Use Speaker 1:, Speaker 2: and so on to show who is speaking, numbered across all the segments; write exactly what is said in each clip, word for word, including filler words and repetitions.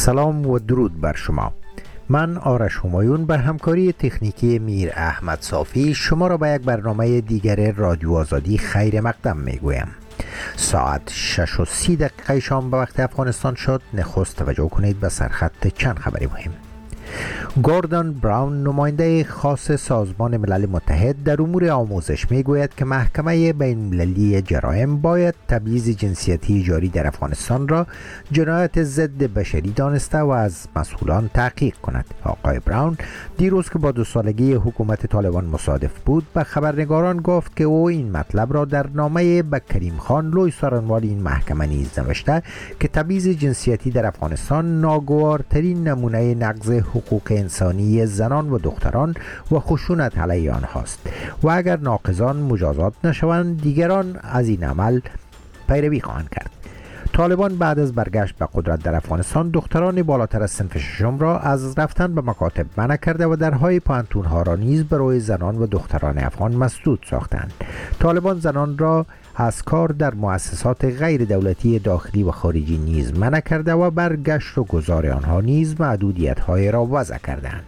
Speaker 1: سلام و درود بر شما. من آرش همایون به همکاری تکنیکی میر احمد صافی شما را به یک برنامه دیگر رادیو آزادی خیر مقدم می گویم. ساعت شش و سی دقیقه شام به وقت افغانستان شد. نخست توجه کنید به سرخط چند خبری مهم. گوردون براون نماینده خاص سازمان ملل متحد در امور آموزش می گوید که محکمه بین المللی جرایم باید تبعیض جنسیتی جاری در افغانستان را جنایت ضد بشری دانسته و از مسئولان تحقیق کند. آقای براون دیروز که با دو سالگی حکومت طالبان مصادف بود به خبرنگاران گفت که او این مطلب را در نامه به کریم خان لوی سارنوال این محکمه نیز نوشته که تبعیض جنسیتی در افغانستان ناگوارترین نمونه نقض حقوق انسانی زنان و دختران و خشونت علیه آنهاست و اگر ناقضان مجازات نشوند دیگران از این عمل پیروی خواهند کرد. طالبان بعد از برگشت به قدرت در افغانستان دختران بالاتر از صنف ششم را از رفتن به مکاتب منع کرده و درهای پانتونها را نیز برای زنان و دختران افغان مسدود ساختند. طالبان زنان را از کار در مؤسسات غیر دولتی داخلی و خارجی نیز منع کرده و برگشت و گذار آنها نیز محدودیت‌های را وضع کردند.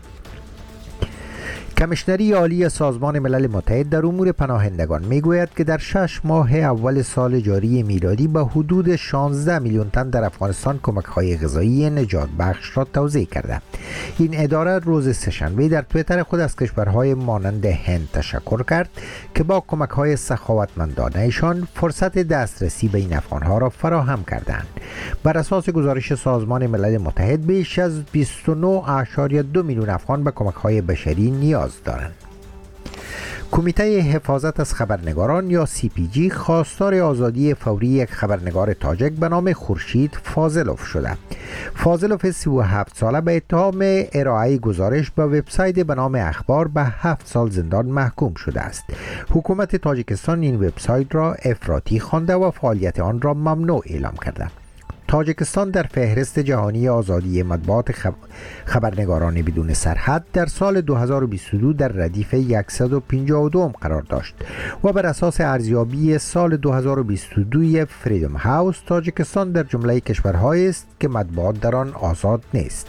Speaker 1: کمیشنری عالی سازمان ملل متحد در امور پناهندگان میگوید که در شش ماه اول سال جاری میلادی به حدود شانزده میلیون تن در افغانستان کمک‌های غذایی نجات بخش را توزیع کرده. این اداره روز سه‌شنبه در توییتر خود از کشورهای مانند هند تشکر کرد که با کمک‌های سخاوتمندانه‌شان فرصت دسترسی به این افغان‌ها را فراهم کردند. بر اساس گزارش سازمان ملل متحد بیش از بیست و نه ممیز دو میلیون افغان به کمک‌های بشری نیاز دارند. کمیته حفاظت از خبرنگاران یا سی پی جی خواستار آزادی فوری یک خبرنگار تاجیک به نام خورشید فاضلوف شده. فاضلوف سی و هفت ساله به اتهام ارائه گزارش به وبسایت به نام اخبار به هفت سال زندان محکوم شده است. حکومت تاجیکستان این وبسایت را افراطی خوانده و فعالیت آن را ممنوع اعلام کرده. تاجیکستان در فهرست جهانی آزادی مطبوعات خبرنگاران بدون سرحد در سال دو هزار و بیست و دو در ردیف صد و پنجاه و دو قرار داشت و بر اساس ارزیابی سال دو هزار و بیست و دو فریدم هاوس تاجیکستان در جمله کشورهایی است که مطبوعات در آن آزاد نیست.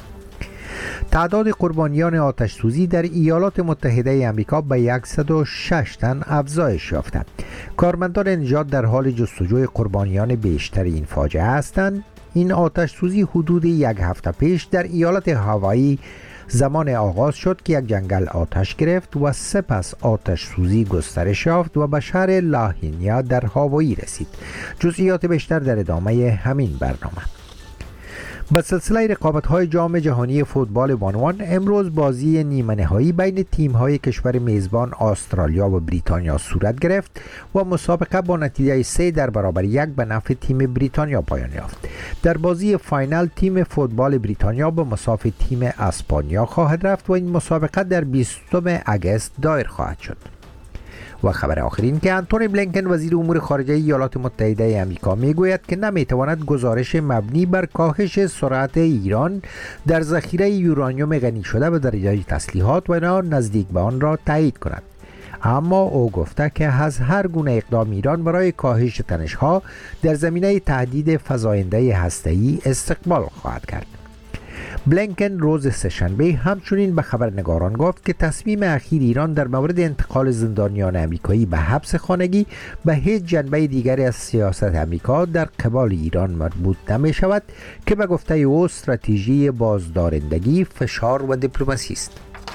Speaker 1: تعداد قربانیان آتش سوزی در ایالات متحده آمریکا به صد و شش تن افزایش یافته. کارمندان نجات در حال جستجوی قربانیان بیشتر این فاجعه هستند. این آتش سوزی حدود یک هفته پیش در ایالت هاوایی زمان آغاز شد که یک جنگل آتش گرفت و سپس آتش سوزی گسترش یافت و به شهر لاهینیا در هاوایی رسید. جزئیات بیشتر در ادامه همین برنامه. به سلسله رقابت‌های جام جهانی فوتبال بانوان امروز بازی نیمه نهایی بین تیم‌های کشور میزبان استرالیا و بریتانیا صورت گرفت و مسابقه با نتیجه سه در برابر یک به نفع تیم بریتانیا پایان یافت. در بازی فاینال تیم فوتبال بریتانیا به مساوی تیم اسپانیا خواهد رفت و این مسابقه در بیستم آگوست دایر خواهد شد. و خبر آخرین که آنتونی بلینکن وزیر امور خارجه ایالات متحده آمریکا میگوید که نمیتواند گزارش مبنی بر کاهش سرعت ایران در ذخیره یورانیوم غنی شده به درجه تسلیحات و نزدیک به آن را تایید کند. اما او گفته که از هر گونه اقدام ایران برای کاهش تنش‌ها در زمینه تهدید فزاینده هسته‌ای استقبال خواهد کرد. بلینکن روز سه‌شنبه همچنین به خبرنگاران گفت که تصمیم اخیر ایران در مورد انتقال زندانیان آمریکایی به حبس خانگی به هیچ جنبه دیگری از سیاست آمریکا در قبال ایران مربوط نمی شود که به گفته او استراتژی بازدارندگی، فشار و دیپلماسی است.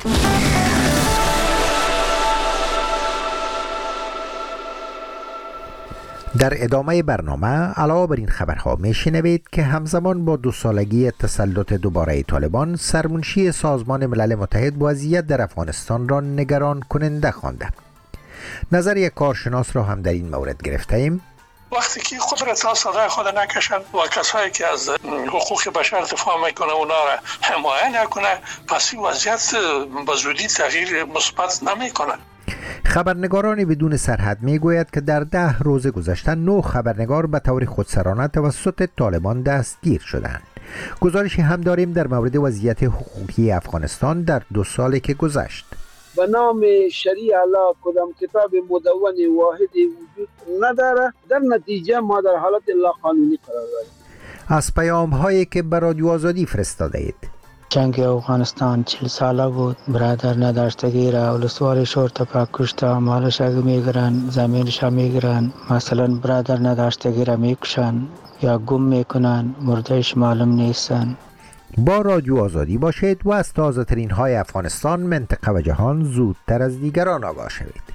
Speaker 1: در ادامه برنامه علاوه بر این خبرها میشنوید که همزمان با دو سالگی تسلط دوباره طالبان سرمنشی سازمان ملل متحد وضعیت در افغانستان را نگران کننده خوانده. نظر یک کارشناس را هم در این مورد گرفته ایم.
Speaker 2: وقتی که قدرت ها صدای خود نکشند و کسایی که از حقوق بشر دفاع میکنه اونا را حمایت نکنه، پس این وضعیت به زودی تغییر مثبت نمیکنه.
Speaker 1: خبرنگاران بدون سرحد میگوید که در ده روز گذشته نه خبرنگار به طور خودسرانه توسط طالبان دستگیر شدند. گزارشی هم داریم در مورد وضعیت حقوقی افغانستان در دو سالی که گذشت.
Speaker 3: به نام شریع الله کدام کتاب مدون واحدی وجود نداره، در نتیجه ما در حالت لا قانونی قرار داریم.
Speaker 1: از پیام هایی که به رادیو آزادی فرستاده اید.
Speaker 4: جنگ افغانستان چهل ساله بود. برادر نداشتگی را ولسوار شورتپا کشته، مالش اگه میگرن، زمینش میگرن. مثلا برادر نداشتگی را میکشن یا گم میکنن، مردهش معلوم نیستن.
Speaker 1: با رادیو آزادی باشید و از تازه ترین های افغانستان، منطقه و جهان زودتر از دیگران آگاه شوید.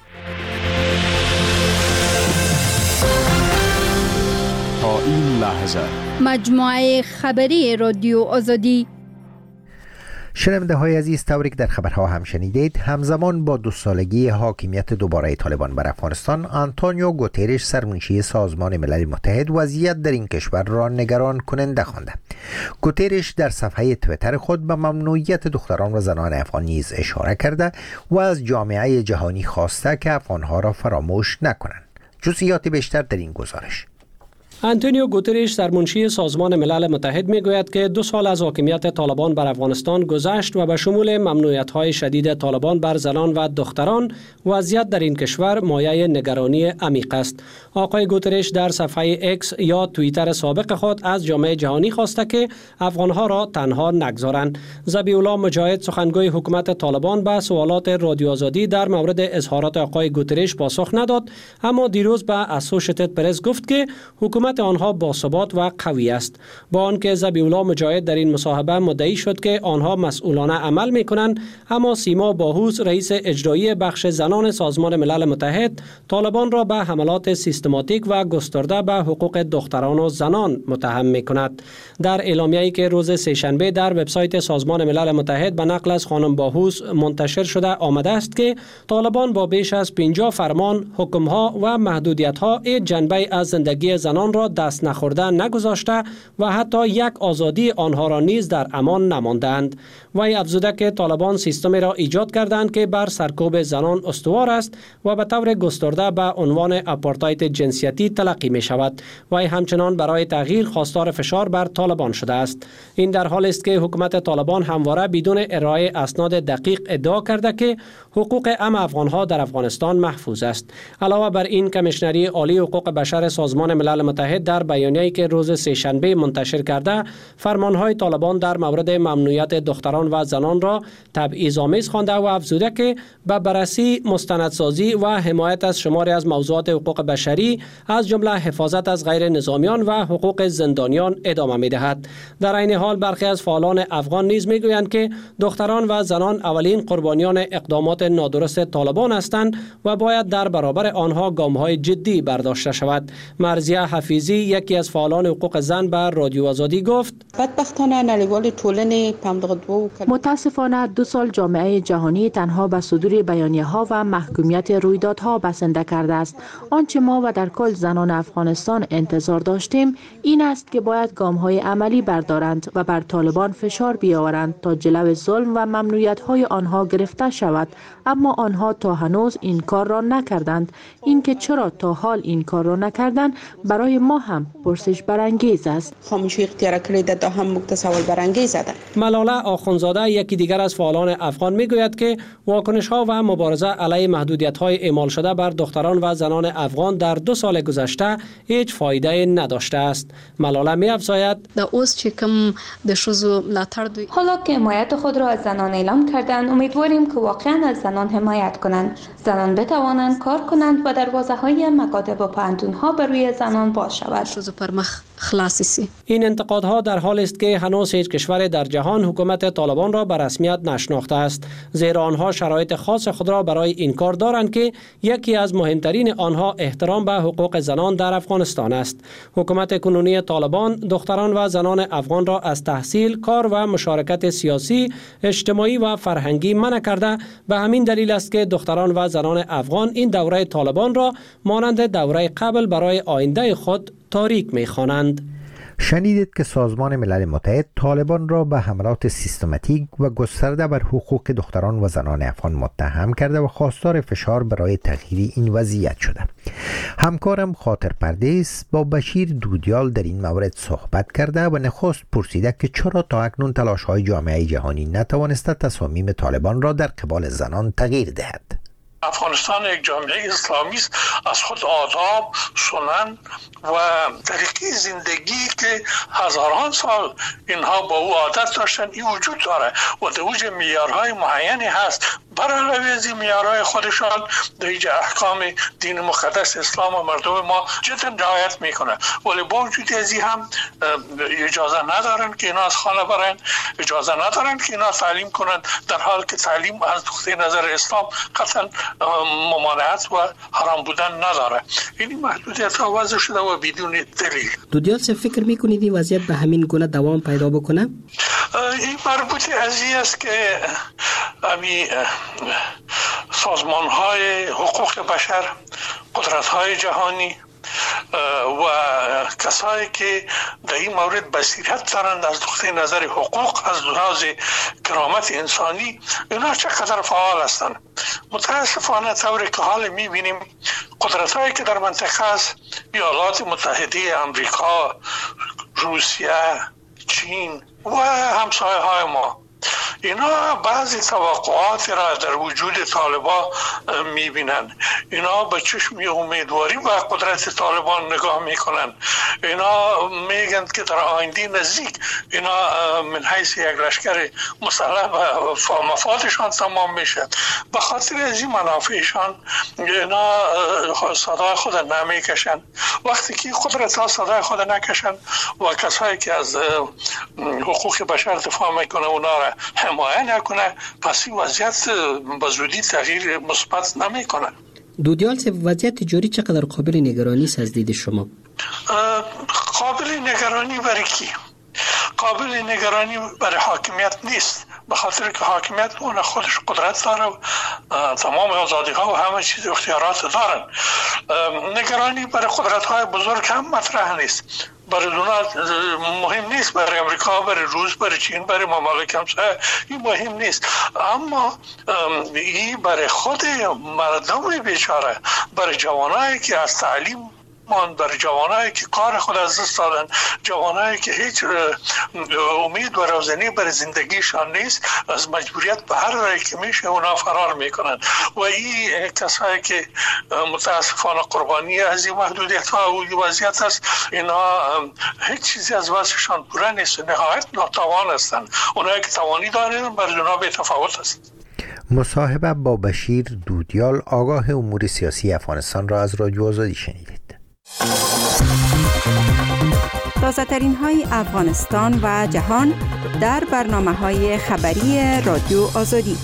Speaker 5: تا این لحظه
Speaker 6: مجموعه خبری رادیو آزادی.
Speaker 1: شنونده های عزیز، طوری که در خبرها هم شنیدید، همزمان با دو سالگی حاکمیت دوباره طالبان بر افغانستان، آنتونیو گوترش سرمنشی سازمان ملل متحد وضعیت در این کشور را نگران کننده خوانده. گوترش در صفحه تویتر خود به ممنوعیت دختران و زنان افغان نیز اشاره کرده و از جامعه جهانی خواسته که افغانها را فراموش نکنند. جزئیات بیشتر در این گزارش.
Speaker 7: آنتونیو گوترش سرمنشی سازمان ملل متحد میگوید که دو سال از حاکمیت طالبان بر افغانستان گذشت و به شمول ممنوعیت‌های شدید طالبان بر زنان و دختران، وضعیت در این کشور مایه نگرانی عمیق است. آقای گوترش در صفحه اکس یا توییتر سابق خود از جامعه جهانی خواسته که افغانها را تنها نگذارند. ذبیح الله مجاهد، سخنگوی حکومت طالبان، به سوالات رادیو آزادی در مورد اظهارات آقای گوترش پاسخ نداد، اما دیروز به اسوشیتد پرس گفت که حکومت آنها باثبات و قوی است. با آنکه ذبیح الله مجاهد در این مصاحبه مدعی شد که آنها مسئولانه عمل می‌کنند، اما سیما باهوس، رئیس اجرایی بخش زنان سازمان ملل متحد، طالبان را به حملات سیستماتیک و گسترده به حقوق دختران و زنان متهم می‌کند. در اعلامیه‌ای که روز سه‌شنبه در وبسایت سازمان ملل متحد به نقل از خانم باهوس منتشر شده آمده است که طالبان با بیش از پنجاه فرمان، حکم‌ها و محدودیت‌ها این جنبه از زندگی زنان را دست نخورده نگذاشته و حتی یک آزادی آنها را نیز در امان نماندند. وی افزوده که طالبان سیستمی را ایجاد کردند که بر سرکوب زنان استوار است و به طور گسترده به عنوان آپارتاید جنسیتی تلقی می شود. وی همچنان برای تغییر خواستار فشار بر طالبان شده است. این در حالی است که حکومت طالبان همواره بدون ارائه اسناد دقیق ادعا کرده که حقوق عام افغانها در افغانستان محفوظ است. علاوه بر این، کمیشنری عالی حقوق بشر سازمان ملل متحد در بیانیه‌ای که روز سه‌شنبه منتشر کرده، فرمانهای طالبان در مورد ممنوعیت دختران و زنان را تبعیض‌آمیز خوانده و افزوده که به بررسی، مستندسازی و حمایت از شماری از موضوعات حقوق بشری از جمله حفاظت از غیر نظامیان و حقوق زندانیان ادامه می‌دهد. در این حال برخی از فعالان افغان نیز می‌گویند که دختران و زنان اولین قربانیان اقدامات نادرست طالبان هستند و باید در برابر آنها گام‌های جدی برداشته شود. مرضیه حفیظی، یکی از فعالان حقوق زن، بر رادیو آزادی گفت:
Speaker 8: بدبختانه نړیوال ټولنې په همدغه دوو متاسفانه دو سال جامعه جهانی تنها به صدور بیانیه‌ها و محکومیت رویدادها بسنده کرده است. آنچه ما و در کل زنان افغانستان انتظار داشتیم این است که باید گام‌های عملی بردارند و بر طالبان فشار بیاورند تا جلو ظلم و ممنوعیت‌های آنها گرفته شود، اما آنها تا هنوز این کار را نکردند. اینکه چرا تا حال این کار را نکردند برای ما هم پرسش برانگیز است.
Speaker 9: خاموشی اختیار کړې ده هم موږ ته سوال برانگیزه ده.
Speaker 7: ملاله آخوندزاده، یکی دیگر از فعالان افغان، میگوید که واکنش‌ها و مبارزه علیه محدودیت‌های اعمال شده بر دختران و زنان افغان در دو سال گذشته هیچ فایده نداشته است. ملاله می‌افزاید:
Speaker 10: حالا که حمایت خود را از زنان اعلام کردند، امیدواریم که واقعاً از زنان حمایت کنند. زنان بتوانند کار کنند و دروازه‌های مکاتب و پوهنتون‌ها بر روی زنان باز شود.
Speaker 7: این انتقادها در حالی است که هنوز هیچ کشور در جهان حکومت طالبان را به رسمیت نشناخته است، زیرا آنها شرایط خاص خود را برای این کار دارند که یکی از مهمترین آنها احترام به حقوق زنان در افغانستان است. حکومت کنونی طالبان دختران و زنان افغان را از تحصیل، کار و مشارکت سیاسی، اجتماعی و فرهنگی منع کرده. به همین دلیل است که دختران و زنان افغان این دوره طالبان را مانند دوره قبل برای آینده خود تاریک می‌خوانند.
Speaker 1: شنیدید که سازمان ملل متحد طالبان را به حملات سیستماتیک و گسترده بر حقوق دختران و زنان افغان متهم کرده و خواستار فشار برای تغییر این وضعیت شده. همکارم خاطر پردیس با بشیر دودیال در این مورد صحبت کرده و نخست پرسیده که چرا تا اکنون تلاش‌های جامعه جهانی نتوانسته تصامیم طالبان را در قبال زنان تغییر دهد.
Speaker 2: افغانستان یک جامعه اسلامی است، از خود آداب، سنن و طریقه زندگی که هزاران سال اینها با او عادت داشتن این وجود داره و در اوج معیارهای معینی هست. بر علاوه از این معیارهای خودشان در احکام دین مقدس اسلام و مردم ما جدا رعایت میکنه، ولی با وجود از این هم اجازه ندارن که اینا از خانه برن، اجازه ندارن که اینا تعلیم کنن، در حال که تعلیم از نقطه نظر اسلام قطعا ممانعت و حرام بودن نداره. این محدودیت ها وضع شده و بدون دلیل.
Speaker 11: دودیال چه فکر میکنید این وضعیت به همین گونه دوام پیدا بکنه؟
Speaker 2: این مربوط از این است که امی سازمان های حقوق بشر، قدرت های جهانی و کسایی که در این مورد بصیرت دارند از نقطه نظر حقوق، از لحاظ کرامت انسانی، اینا چقدر فعال هستند. متاسفانه طوری که حال میبینیم قدرت هایی که در منطقه است، ایالات متحده امریکا، روسیه، چین و همسایه های ما، اینا بعضی توقعات را در وجود طالبان میبینن. اینا به چشم امیدواری و قدرت طالبان نگاه میکنن. اینا میگن که در آینده نزدیک اینا من حیث یک لشکر مسلح و مفادشان تمام میشه. به خاطر از این منافعشان اینا صدای خود نمیکشن. وقتی که قدرت ها صدای خود نکشن و کسایی که از حقوق بشر دفاع میکنه اونا را حمایت نکنه، پس این وضعیت به زودی تغییر مثبت نمیکنه.
Speaker 11: دودیال چه وضعیت جاری چقدر قابل نگرانی است از دید شما؟
Speaker 2: قابل نگرانی برای کی؟ قابل نگرانی برای حاکمیت نیست، به خاطر که حاکمیت اون خودش قدرت داره و تمام آزادی ها و همه چیز اختیارات دارن. نگرانی برای قدرت های بزرگ هم مطرح نیست، برای دونات مهم نیست، برای امریکا، برای روس، برای چین، برای ممالک همسایه این مهم نیست، اما این برای خود مردم بیچاره، برای جوانایی که از تعلیم من، برای جوانایی که کار خود از دست دادن، جوانایی که هیچ امید و روزنی برای زندگیشان نیست، از مجبوریت به هر رای که میشه اونا فرار میکنن و این کسایی که متاسفانه قربانی از این محدودیت ها و این وضعیت است، اینا هیچ چیزی از وضعشان پوره نیست، نهایت ناتوان هستند. اونایی که توانی دارن برای اونا به تفاوت است.
Speaker 1: مصاحبه با بشیر دودیال، آگاه امور سیاسی افغانستان را از رادیو آزادی شنیدید.
Speaker 12: تازه ترین های افغانستان و جهان در برنامه های خبری رادیو آزادی.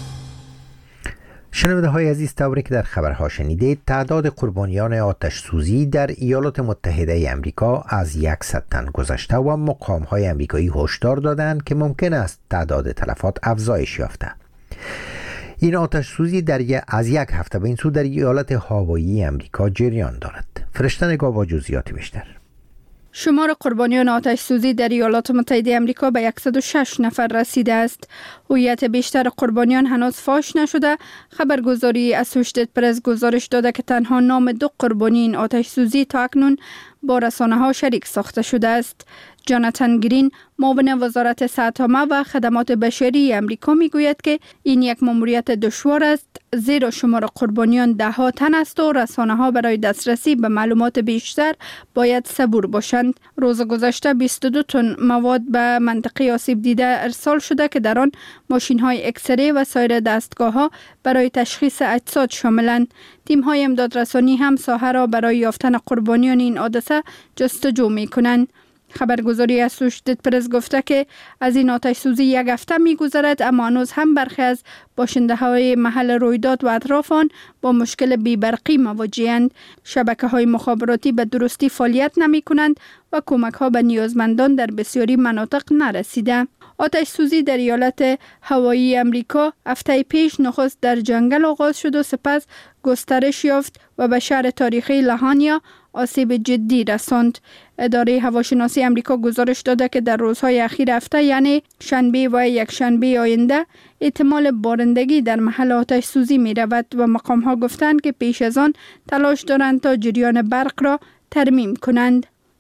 Speaker 1: شنونده های عزیز، طوری که در خبرها شنیدید، تعداد قربانیان آتش سوزی در ایالات متحده امریکا از صد تن گذشته و مقام های امریکایی هشدار دادند که ممکن است تعداد تلفات افزایش یافته. این آتش سوزی در یک از یک هفته به این سو در ایالت هاوایی امریکا جریان دارد. فرشته نگاه با جزئیات بیشتر.
Speaker 6: شمار قربانیان آتش سوزی در ایالات متحده آمریکا به صد و شش نفر رسیده است. هویت بیشتر قربانیان هنوز فاش نشده. خبرگزاری اسوشیتد پرس گزارش داده که تنها نام دو قربانی این آتش سوزی تا اکنون با رسانه ها شریک ساخته شده است. جاناتان گرین، معاون وزارت صحت‌عامه و خدمات بشری امریکا میگوید که این یک ماموریت دشوار است، زیرا شمار قربانیان ده ها تن است و رسانه‌ها برای دسترسی به معلومات بیشتر باید صبور باشند. روز گذشته بیست و دو تن مواد به منطقه آسیب دیده ارسال شده که در آن ماشین‌های اکسره و سایر دستگاه‌ها برای تشخیص اجساد شاملند. تیم‌های امدادرسانی هم ساحه را برای یافتن قربانیان این حادثه جستجو می‌کنند. خبرگزاری اسوشیتد پرس گفته که از این آتش سوزی یک هفته می گذرد، اما هنوز هم برخی از باشنده های محل رویداد و اطراف آن با مشکل بی‌برقی مواجه‌اند. شبکه های مخابراتی به درستی فعالیت نمی کنند و کمک ها به نیازمندان در بسیاری مناطق نرسیده. آتش سوزی در ایالت هاوایی امریکا هفته پیش نخست در جنگل آغاز شد و سپس گسترش یافت و به شهر تاریخی لهانیا آسیب جدی رساند. اداره هواشناسی امریکا گزارش داده که در روزهای اخیر هفته، یعنی شنبه و یک شنبه آینده، احتمال بارندگی در محل آتش سوزی می رود و مقام ها گفتند که پیش از آن تلاش دارند تا جریان برق را ترمیم کنند.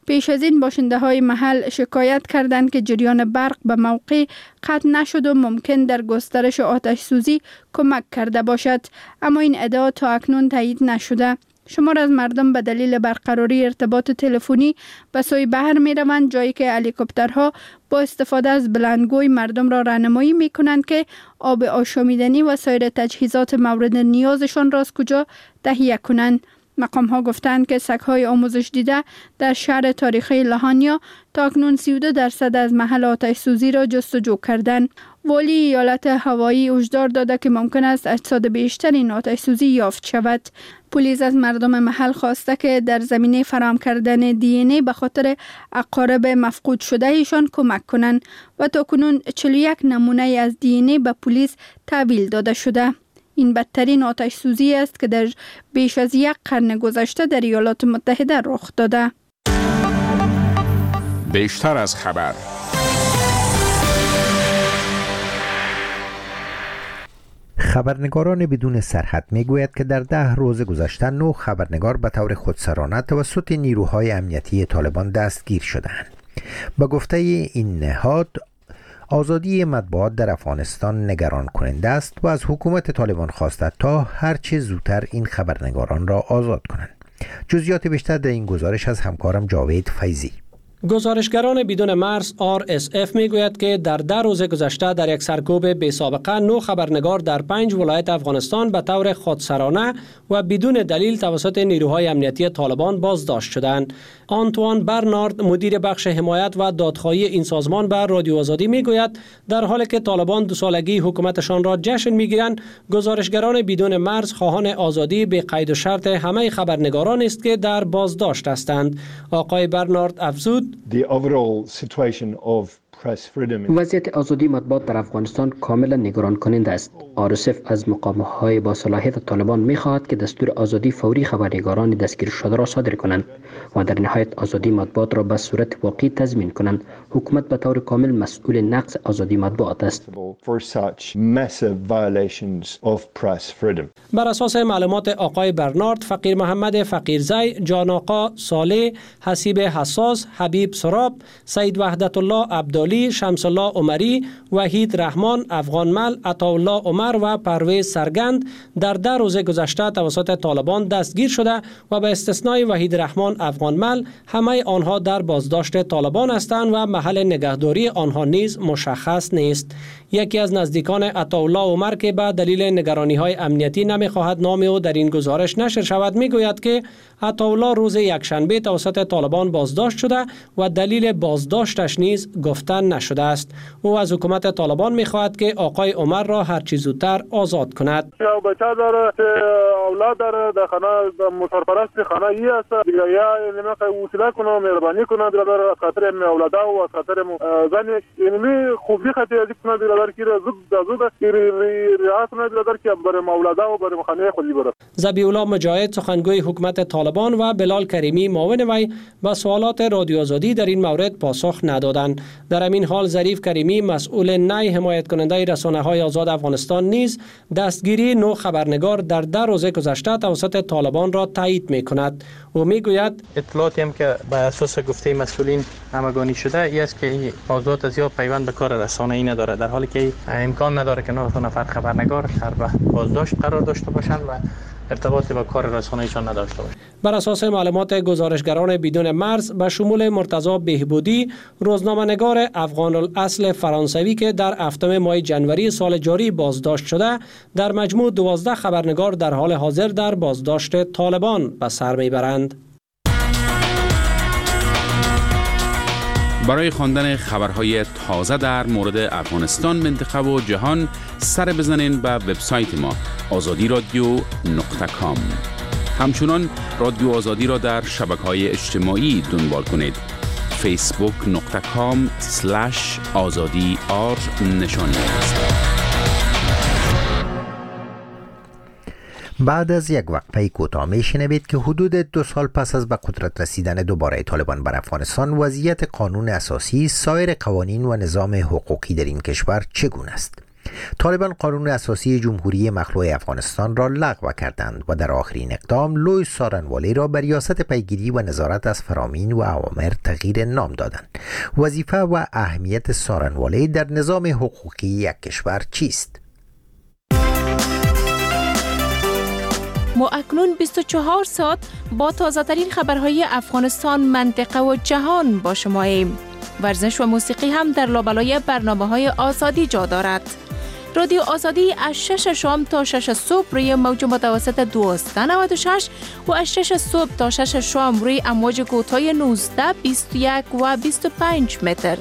Speaker 6: پیش از این باشنده های محل شکایت کردند که جریان برق به موقع قطع نشد و ممکن در گسترش آتش سوزی کمک کرده باشد، اما این ادعا تا اکنون تایید نشده. شمار از مردم به دلیل برقراری ارتباط تلفنی به سوی بحر می روند، جایی که هلیکوپترها با استفاده از بلندگوی مردم را راهنمایی می کنند که آب آشامیدنی و سایر تجهیزات مورد نیازشان را از کجا تهیه کنند. مقام ها گفتند که سگ‌های آموزش دیده در شهر تاریخی لهانیا تا اکنون سی و دو درصد از محل آتش سوزی را جستجو کردند. والی ایالت هوایی هشدار داده که ممکن است اجساد بیشتر این آتش سوزی یافت شود. پلیس از مردم محل خواسته که در زمینه فراهم کردن دی این ای به خاطر اقارب مفقود شده ایشان کمک کنند و تاکنون چهل و یک نمونه از دی این ای به پلیس تحویل داده شده. این بدترین آتش سوزی است که در بیش از یک قرن گذشته در ایالات متحده رخ داده.
Speaker 5: بیشتر از خبر.
Speaker 1: خبرنگاران بدون سرحد میگوید که در ده روز گذشته نه خبرنگار به طور خودسرانه توسط نیروهای امنیتی طالبان دستگیر شدند. با گفته این نهاد، آزادی مطبوعات در افغانستان نگران کننده است و از حکومت طالبان خواسته تا هرچه زودتر این خبرنگاران را آزاد کنند. جزئیات بیشتر در این گزارش از همکارم جاوید فیضی.
Speaker 7: گزارشگران بدون مرز آر اس اف میگوید که در ده روز گذشته در یک سرکوب بی سابقه نه خبرنگار در پنج ولایت افغانستان به طور خودسرانه و بدون دلیل توسط نیروهای امنیتی طالبان بازداشت شدند. آنتوان برنارد، مدیر بخش حمایت و دادخواهی این سازمان، به رادیو آزادی میگوید در حالی که طالبان دو سالگی حکومتشان را جشن میگیرند، گزارشگران بدون مرز خواهان آزادی به قید و شرط همه خبرنگاران است که در بازداشت هستند. آقای برنارد افزود:
Speaker 11: وضعیت آزادی مطبوعات در افغانستان کاملا نگران کننده است. آر اس اف از مقام‌های با صلاحیت طالبان می‌خواهد که دستور آزادی فوری خبرنگاران دستگیر شده را صادر کنند و در نهایت آزادی مطبوعات را به صورت واقعی تضمین کنند. حکومت به طور کامل مسئول نقض آزادی مطبوعات است.
Speaker 7: بر اساس معلومات آقای برنارد، فقیر محمد فقیرزی، جان آقا صالح، حسیب حساس، حبیب سراب، سید وحدت الله عبدالی، شمس الله عمری، وحید رحمان، افغان مل، عطاالله عمر و پرویز سرگند در ده روز گذشته توسط طالبان دستگیر شده و به استثنای وحید رحمان افغان مل همه آنها در بازداشت طالبان هستند و محل نگهداری آنها نیز مشخص نیست. یکی از نزدیکان عطاالله عمر که به دلیل نگرانی‌های امنیتی نمی‌خواهد نام او در این گزارش نشر شود میگوید که عطاالله روز یکشنبه توسط طالبان بازداشت شده و دلیل بازداشتش نیز گفتن نشده است. او از حکومت طالبان می‌خواهد که آقای عمر را هر چه زودتر آزاد کند.
Speaker 13: یا بچه داره، اولاد داره، در خانه مسافرپرست خانه ای است. دیگه یا نمی‌خواد وصله کنه، مهربانی کنه در از خاطر اولادا و از خاطر زن اینمی خوبی خاطر از کنه در کی زود زود ریاست نه در کی برای اولادا و برای خانه خودی بره.
Speaker 7: ذبیح الله مجاهد، سخنگوی حکومت طالبان، و بلال کریمی، معاون وی، با سوالات رادیو آزادی در این مورد پاسخ ندادند. در همین حال ظریف کریمی، مسئول نی حمایت کننده رسانه‌های آزاد افغانستان، نیز دستگیری نو خبرنگار در ده روز گذشته توسط طالبان را تایید می‌کند. او میگوید
Speaker 4: اطلاعاتی هم که بر اساس گفته مسئولین همگانی شده ای است که این موضوعات از یا پیوند به کار رسانه‌ای نداره، در حالی که امکان نداره که نه نفر خبرنگار در بازداشت قرار داشته باشند و ارتباطی با کار رسانه‌ایشان نداشته باشند.
Speaker 7: بر اساس معلومات گزارشگران بدون مرز به شمول مرتضی بهبودی، روزنامه‌نگار افغان الاصل فرانسوی که در هفتم ماه جنوری سال جاری بازداشت شده، در مجموع دوازده خبرنگار در حال حاضر در بازداشت طالبان به سر میبرند.
Speaker 5: برای خواندن خبرهای تازه در مورد افغانستان، منطقه و جهان سر بزنین به وبسایت ما آزادی رادیو نقطه کام. همچنان رادیو آزادی را در شبکه‌های اجتماعی دنبال کنید. فیسبوک نقطه کام سلش آزادی آر نشان است.
Speaker 1: بعد از یک وقفه کوتاه میشنوید که حدود دو سال پس از به قدرت رسیدن دوباره طالبان بر افغانستان، وضعیت قانون اساسی، سایر قوانین و نظام حقوقی در این کشور چگونه است. طالبان قانون اساسی جمهوری مخلوع افغانستان را لغو کردند و در آخرین اقدام لویس سارنوالی را به ریاست پیگیری و نظارت از فرامین و اوامر تغییر نام دادند. وظیفه و اهمیت سارنوالی در نظام حقوقی یک کشور چیست؟
Speaker 14: ما اکنون بیست و چهار ساعت با تازه ترین خبرهای افغانستان، منطقه و جهان با شماییم. ورزش و موسیقی هم در لابلای برنامه‌های آزادی جا دارد. رادیو آزادی از شش شام تا شش صبح روی موج متوسط دویست و نود و شش و از شش صبح تا شش شام روی امواج کوتاه نوزده، بیست و یک و بیست و پنج متر.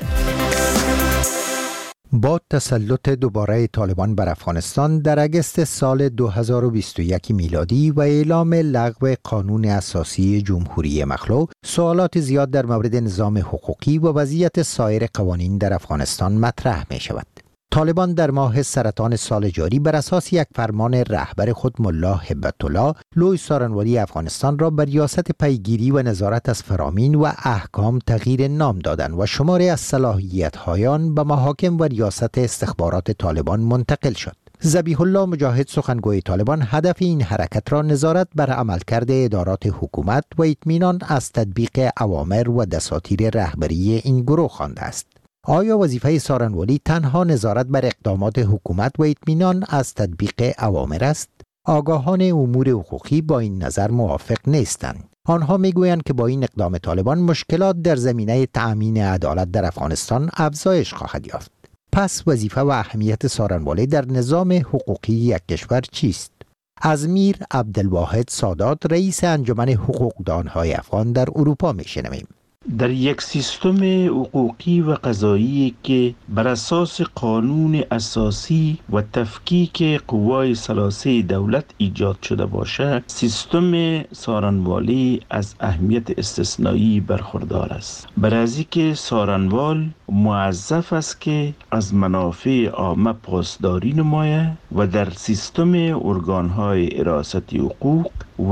Speaker 1: با تسلط دوباره طالبان بر افغانستان در اگست سال دو هزار و بیست و یک میلادی و اعلام لغو قانون اساسی جمهوری مخلوع، سوالات زیاد در مورد نظام حقوقی و وضعیت سایر قوانین در افغانستان مطرح می شود. طالبان در ماه سرطان سال جاری بر اساس یک فرمان رهبر خود ملا هبت الله، لویس سارنوالی افغانستان را به ریاست پیگیری و نظارت از فرامین و احکام تغییر نام دادند و شماری از صلاحیت‌های آن به محاکم و ریاست استخبارات طالبان منتقل شد. ذبیح الله مجاهد، سخنگوی طالبان، هدف این حرکت را نظارت بر عملکرد ادارات حکومت و اطمینان از تطبیق اوامر و دساتیر رهبری این گروه خوانده است. آیا وظیفه سارنوالی تنها نظارت بر اقدامات حکومت و اطمینان از تطبیق اوامر است؟ آگاهان امور حقوقی با این نظر موافق نیستند. آنها میگویند که با این اقدام طالبان مشکلات در زمینه تأمین عدالت در افغانستان افزایش خواهد یافت. پس وظیفه و اهمیت سارنوالی در نظام حقوقی یک کشور چیست؟ از میر عبدالواحد سادات، رئیس انجمن حقوقدانهای افغان در اروپا میشنویم.
Speaker 15: در یک سیستم حقوقی و قضایی که بر اساس قانون اساسی و تفکیک قوای ثلاثه دولت ایجاد شده باشد، سیستم سارنوالی از اهمیت استثنایی برخوردار است. برای از اینکه سارنوال موظف است که از منافع عامه پاسداری نماید و در سیستم ارگانهای حراست حقوق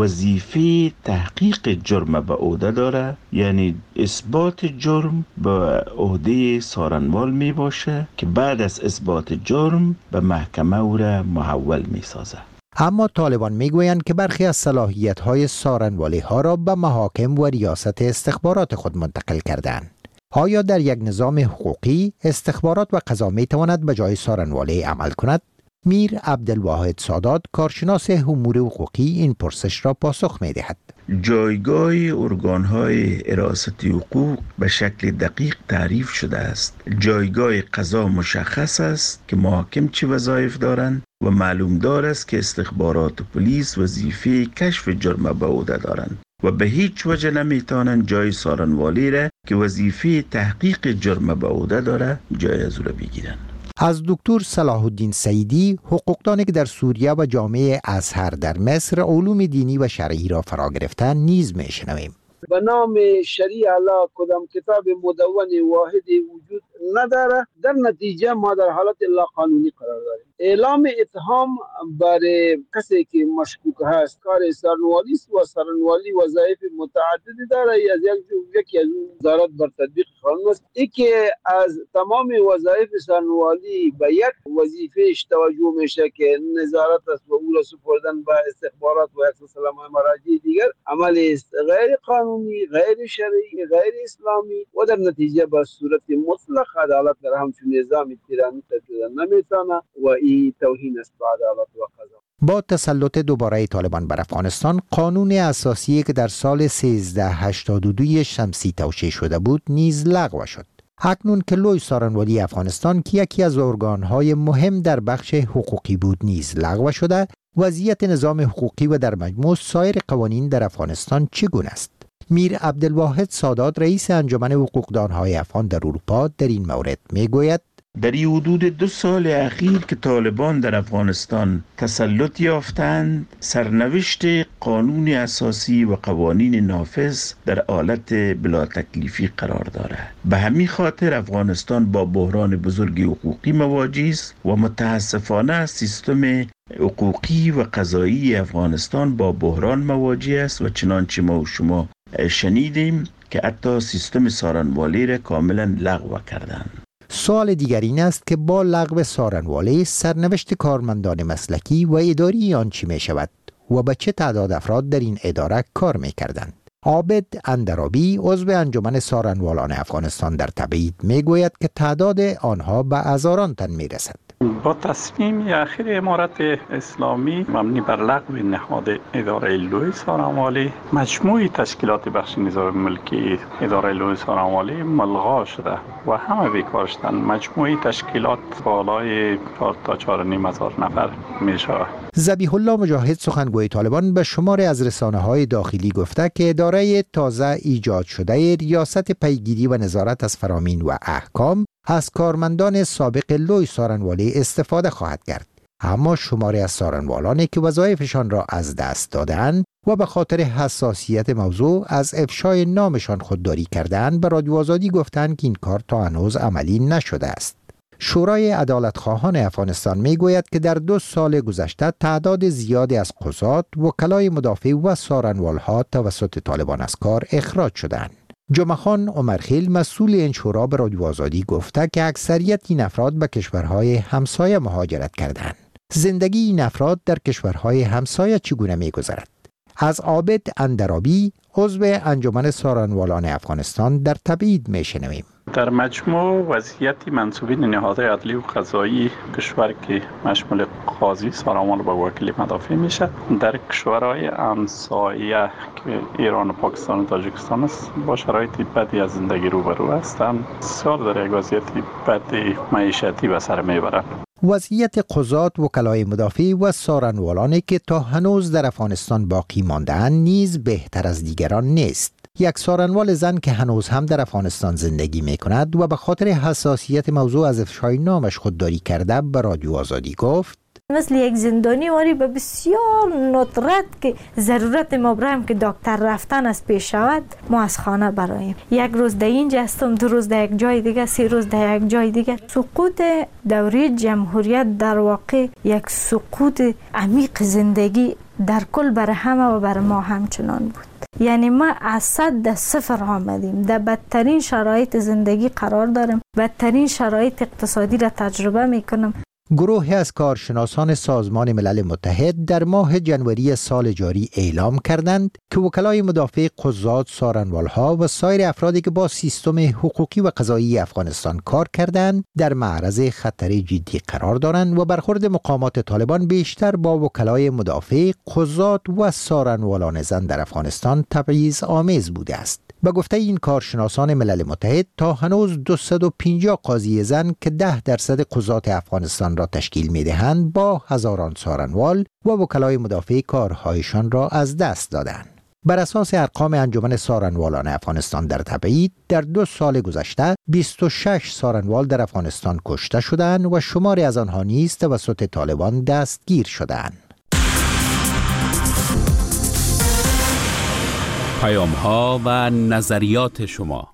Speaker 15: وظیفه تحقیق جرم به عهده داره، یعنی اثبات جرم به عهده سارنوال می باشه که بعد از اثبات جرم به محکمه او را محول می سازه.
Speaker 1: اما طالبان می گویند که برخی از صلاحیت‌های سارنوالی ها را به محاکم و ریاست استخبارات خود منتقل کردند. آیا در یک نظام حقوقی استخبارات و قضا می تواند به جای سارنوالی عمل کند؟ میر عبدالواحد سادات، کارشناس امور حقوقی، این پرسش را پاسخ می دهد.
Speaker 15: جایگاه ارگانهای حراست حقوق به شکل دقیق تعریف شده است. جایگاه قضا مشخص است که محاکم چه وظایف دارند و معلوم دار است که استخبارات و پلیس وظیفه کشف جرم به عهده دارند و به هیچ وجه نمیتوانند جای سارنوالی را که وظیفه تحقیق جرم به عهده داره جای از او را بگیرند.
Speaker 1: از دکتر صلاح الدین سعیدی، حقوقدانی که در سوریه و جامعه ازهر در مصر علوم دینی و شرعی را فرا گرفتند، نیز میشنویم.
Speaker 3: به نام شریع الله کدام کتاب مدون واحدی وجود نداره. در نتیجه ما در حالت لا قانونی قرار داریم. اعلام اتهام برای کسی که مشکوک هست کار سارنوالی است و سارنوالی وظایف متعددی داره. از یکی از اون نظارت بر تطبیق قانون است. این که از تمام وظایف سارنوالی به یک وظیفهش توجه میشه که نظارت است و او را سپردن به استخبارات و یک سلسله مراجع دیگر، عمل است غیر قانونی، غیر شرعی، غیر اسلامی و در نتیجه به صورت مطلق عدالت در همچون نظام تیرانی تطبیق نمیتونه و این توهین است به عدالت و قضا.
Speaker 1: با تسلط دوباره طالبان بر افغانستان، قانون اساسی که در سال سیزده هشتاد و دو شمسی توشیح شده بود نیز لغو شد. اکنون که لویس سارنوالی افغانستان که یکی از ارگانهای مهم در بخش حقوقی بود نیز لغو شده، وضعیت نظام حقوقی و در مجموع سایر قوانین در افغانستان چگونه است؟ میر عبدالواحد سادات، رئیس انجمن حقوقدانهای افغان در اروپا، در این مورد میگوید:
Speaker 15: در این حدود دو سال اخیر که طالبان در افغانستان تسلط یافتند، سرنوشت قانون اساسی و قوانین نافذ در حالت بلا تکلیفی قرار دارد. به همین خاطر افغانستان با بحران بزرگ حقوقی مواجه است و متاسفانه سیستم حقوقی و قضایی افغانستان با بحران مواجه است و چنانچه ما و شما شنیدیم که حتی سیستم سارنوالی را کاملا لغو کردند.
Speaker 1: سوال دیگر این است که با لغو سارنواله سرنوشت کارمندان مسلکی و اداری آن چی می شود و به چه تعداد افراد در این اداره کار می کردند؟ عابد اندرابی عضو انجمن سارنوالان افغانستان در تبعید می گوید که تعداد آنها به هزاران تن می رسد.
Speaker 16: با تصمیم اخیر امارت اسلامی مبنی بر لغو نهاد اداره لوی سارنوالی مجموعی تشکیلات بخش نظام ملکی اداره لوی سارنوالی ملغا شده و همه بیکار شدند. مجموعی تشکیلات بالای چهار تا چهار و نیم هزار نفر می شود.
Speaker 1: ذبیح الله مجاهد سخنگوی طالبان به شماری از رسانه‌های داخلی گفته که اداره تازه ایجاد شده ریاست پیگیری و نظارت از فرامین و احکام از کارمندان سابق لوی سارنوالی استفاده خواهد کرد. اما شماری از سارنوالانی که وظایفشان را از دست دادند و به خاطر حساسیت موضوع از افشای نامشان خودداری کردند به رادیو آزادی گفتند که این کار تا هنوز عملی نشده است. شورای عدالتخواهان افغانستان می گوید که در دو سال گذشته تعداد زیادی از قضات، وکلای مدافع و سارنوالها توسط طالبان از کار اخراج شدند. جمعه خان عمرخیل مسئول این شورا به رادیو آزادی گفته که اکثریت این افراد به کشورهای همسایه مهاجرت کردند. زندگی این افراد در کشورهای همسایه چگونه می گذرد؟ از عابد اندرابی عضو انجمن سارنوالان افغانستان در تبعید می شنویم.
Speaker 16: در مجموع وضعیت منصوبین نهادهای عدلی و قضایی کشور که مشمول قاضی، سارنوال و وکیل مدافع میشه، در کشورهای همسایه که ایران و پاکستان و تاجیکستان است با شرایط بدی از زندگی روبرو هستند. بسیار در یک وضعیت بدی معیشتی به سر میبرند.
Speaker 1: وضعیت قضات، وکلای مدافع و سارنوالانی که تا هنوز در افغانستان باقی مانده‌اند نیز بهتر از دیگران نیست. یک سارنوال زن که هنوز هم در افغانستان زندگی می کند و به خاطر حساسیت موضوع از افشای نامش خودداری کرده به رادیو آزادی گفت:
Speaker 17: مثل یک زندانی واری به بسیار ندرت که ضرورت ما برایم که دکتر رفتن از پیش شود ما از خانه برایم. یک روز در اینجا هستم، دو روز در یک جای دیگه، سه روز در یک جای دیگه. سقوط دوره جمهوریت در واقع یک سقوط عمیق زندگی در کل برای همه و برای ما همچنان بود. یعنی ما از صد در صفر آمدیم، در بدترین شرایط زندگی قرار داریم، بدترین شرایط اقتصادی را تجربه میکنیم.
Speaker 1: گروهی از کارشناسان سازمان ملل متحد در ماه جنوری سال جاری اعلام کردند که وکلای مدافع، قضات، سارنوالها و سایر افرادی که با سیستم حقوقی و قضایی افغانستان کار کردند در معرض خطر جدی قرار دارند و برخورد مقامات طالبان بیشتر با وکلای مدافع، قضات و سارنوالان زن در افغانستان تبعیض آمیز بوده است. به گفته این کارشناسان ملل متحد تا هنوز دویست و پنجاه قاضی زن که ده درصد قضات افغانستان را تشکیل می‌دهند با هزاران سارنوال و وکلای مدافع کارهایشان را از دست دادند. بر اساس ارقام انجمن سارنوالان افغانستان در تبعید در دو سال گذشته بیست و شش سارنوال در افغانستان کشته شدند و شماری از آنها نیز توسط طالبان دستگیر شدند.
Speaker 5: پیام ها و نظریات شما.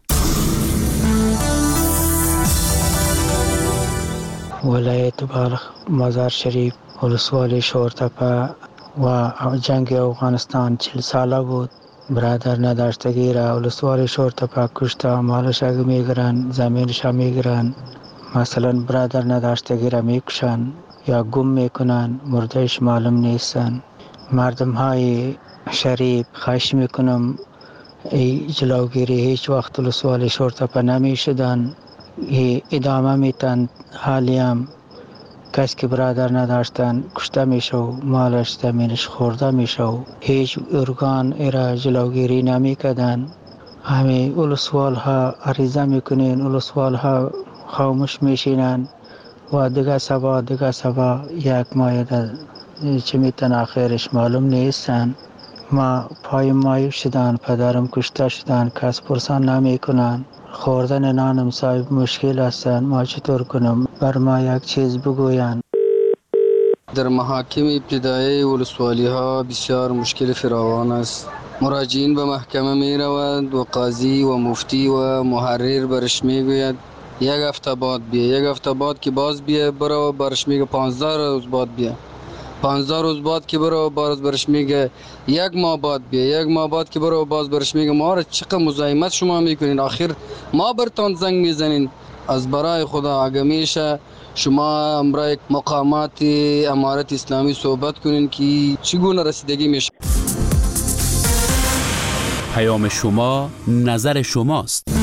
Speaker 4: ولایت بلخ، مزار شریف، ولسوالی شورتپه و جنگ افغانستان چل ساله بود. برادر نداشتگی را ولسوالی شورتپه کشته، مالش اگه میگرن، زمینش هم میگرن. مثلا برادر نداشتگی را میکشن یا گم میکنن، مردهش معلوم نیستن. مردم های شریف خواهش میکنم ای جلوگیری هیچ وقت ولسوالی شورتپه نمی شدن، ادامه میتن. حالی هم کسی که برادر نداشتن کشته میشو، مالش زمینش خورده میشو، هیچ ارگان ایرا جلوگیری نمی کدن. همه ولسوال ها عریضه میکنین، ولسوال ها خاموش میشینن و دیگه سبا دیگه سبا یک ماه چه میتن آخرش معلوم نیستن. ما پای مایو شدن، پدرم کشته شدن، کس پرسان نمی کنن. خوردن نانم صاحب مشکل هستن، ما چطور کنم؟ بر ما یک چیز بگوین.
Speaker 18: در محاکم ابتدایی ولسوالی ها بسیار مشکل فراوان است. مراجعین به محکمه می روند و قاضی و مفتی و محرر برش می گوید یک هفته بعد بیا، یک هفته بعد که باز بیا برو، برش میگه پانزده روز بعد بیا، پانزده روز بعد که برو باز برش میگه یک ماه بعد بیا، یک ماه بعد که برو باز برش میگه ما را چقدر مزاحمت شما میکنین، آخر ما برتان زنگ میزنین، از برای خدا اگه میشه شما امرای مقامات امارت اسلامی صحبت کنین که چگونه رسیدگی میشه.
Speaker 5: پیام شما، نظر شماست.